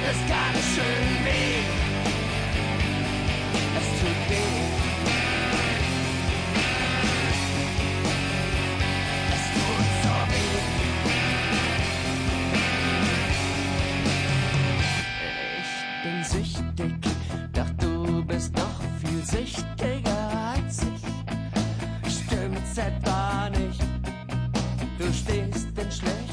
es ganz schön weh. Es tut weh. Es tut so weh. Ich bin süchtig, doch du bist noch viel süchtiger als ich. Stimmt's etwa nicht? Du stehst in schlecht